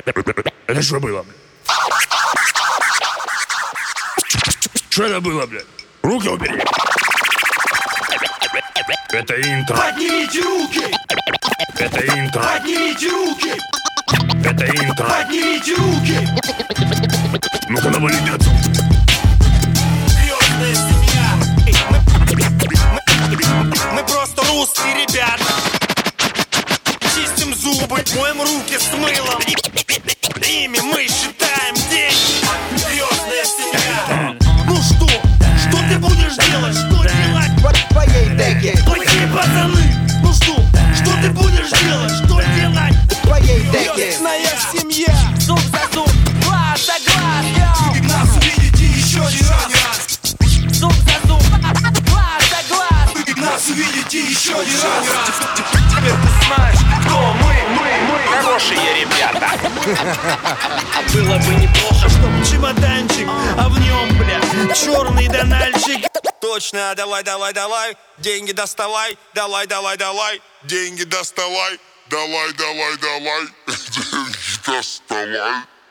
Это что было, блядь? Что это было, блядь? Руки убери. Это интро. Поднимите руки! Это интро. Поднимите руки! Это интро. Поднимите руки! Ну-ка, навалите отсюда. Звездная семья! Мы просто русские ребята! Чистим зубы, моем руки с мылом. Ими мы считаем деньги. Звездная семья! Ну что ты будешь делать? Что делать? В твоей деке, Плохие пацаны! Ну что ты будешь делать? Что делать? в твоей деке. Звездная семья! Зуб за зуб, глаз за глаз, йоу! Нас увидите еще не раз! Зуб за зуб, глаз за глаз! Нас увидите еще не раз! Теперь ты знаешь, кто мы хорошие ребята! Было бы неплохо, чтоб чемоданчик, а в нем, бля, черный дональчик. Точно, давай, деньги доставай, давай, Деньги доставай, давай, деньги доставай.